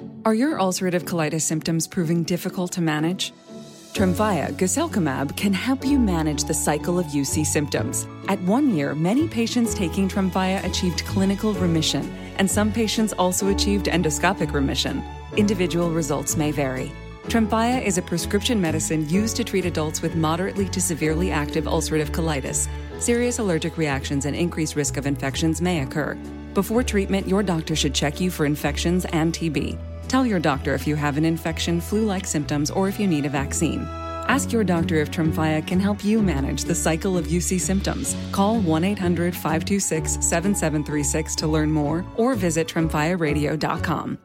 Are your ulcerative colitis symptoms proving difficult to manage? Tremfya guselkumab can help you manage the cycle of UC symptoms. At 1 year, many patients taking Tremfya achieved clinical remission, and some patients also achieved endoscopic remission. Individual results may vary. Tremfya is a prescription medicine used to treat adults with moderately to severely active ulcerative colitis. Serious allergic reactions and increased risk of infections may occur. Before treatment, your doctor should check you for infections and TB. Tell your doctor if you have an infection, flu-like symptoms, or if you need a vaccine. Ask your doctor if Tremfya can help you manage the cycle of UC symptoms. Call 1-800-526-7736 to learn more or visit tremfyaradio.com.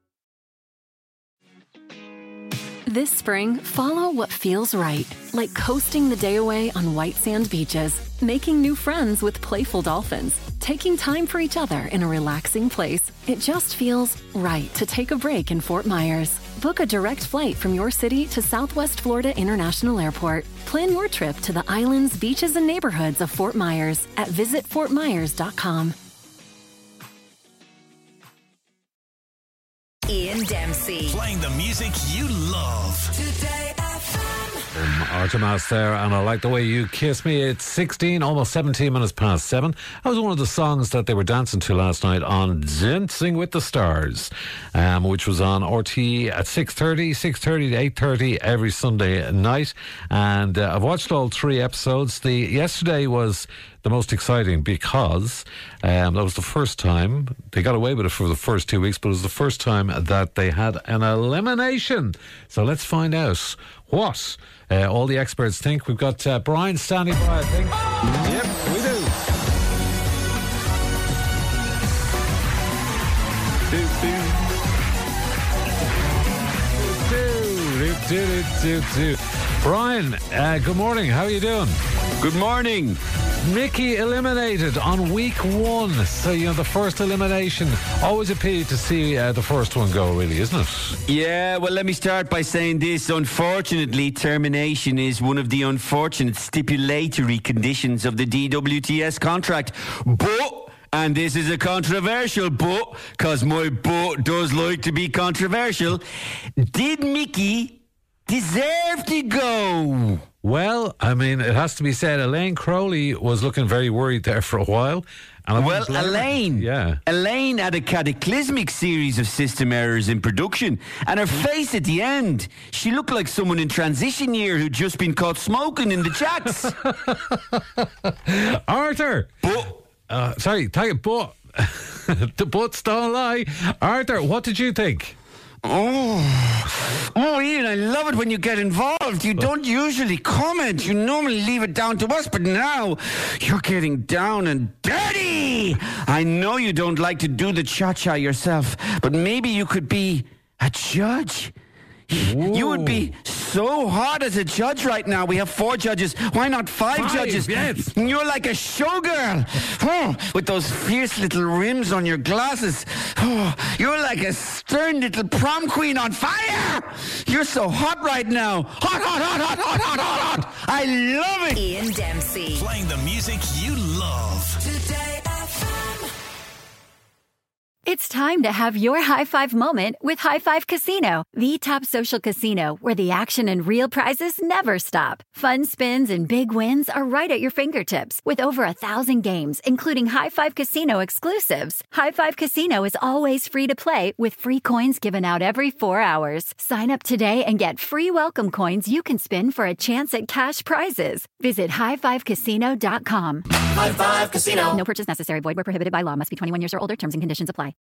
This spring, follow what feels right, like coasting the day away on white sand beaches, making new friends with playful dolphins, taking time for each other in a relaxing place. It just feels right to take a break in Fort Myers. Book a direct flight from your city to Southwest Florida International Airport. Plan your trip to the islands, beaches, and neighborhoods of Fort Myers at visitfortmyers.com. Ian Dempsey. Playing the music you love. Today FM. Artemis there, and I like the way you kiss me. It's 16, almost 17 minutes past 7. That was one of the songs that they were dancing to last night on Dancing with the Stars, which was on RTE at 6:30 to 8:30 every Sunday night. And I've watched all 3 episodes. Yesterday was the most exciting because that was the first time they got away with it for the first 2 weeks, but it was the first time that they had an elimination. So let's find out what all the experts think. We've got Brian standing by, I think. Yep, we do. Brian, good morning. How are you doing? Good morning. Mickey eliminated on week 1. So, the first elimination. Always a pity to see the first one go, really, isn't it? Yeah, well, let me start by saying this. Unfortunately, termination is one of the unfortunate stipulatory conditions of the DWTS contract. But, and this is a controversial but, because my but does like to be controversial, did Mickey deserve to go? Well, I mean, it has to be said, Elaine Crowley was looking very worried there for a while. And Elaine had a cataclysmic series of system errors in production, and her face at the end, she looked like someone in transition year who'd just been caught smoking in the jacks. Arthur! The butts don't lie. Arthur, what did you think? Oh, Ian, I love it when you get involved. You don't usually comment. You normally leave it down to us, but now you're getting down and dirty. I know you don't like to do the cha-cha yourself, but maybe you could be a judge. Ooh. You would be so hot as a judge right now. We have 4 judges. Why not 5 judges? Yes. You're like a showgirl. Oh, with those fierce little rims on your glasses. Oh, you're like a stern little prom queen on fire. You're so hot right now. Hot, hot, hot, hot, hot, hot, hot, hot. I love it. Ian Dempsey. Playing the music you love. Today FM. It's time to have your high five moment with High Five Casino, the top social casino where the action and real prizes never stop. Fun spins and big wins are right at your fingertips with over 1,000 games, including High Five Casino exclusives. High Five Casino is always free to play with free coins given out every 4 hours. Sign up today and get free welcome coins you can spin for a chance at cash prizes. Visit highfivecasino.com. High Five Casino. No purchase necessary. Void where prohibited by law. Must be 21 years or older. Terms and conditions apply.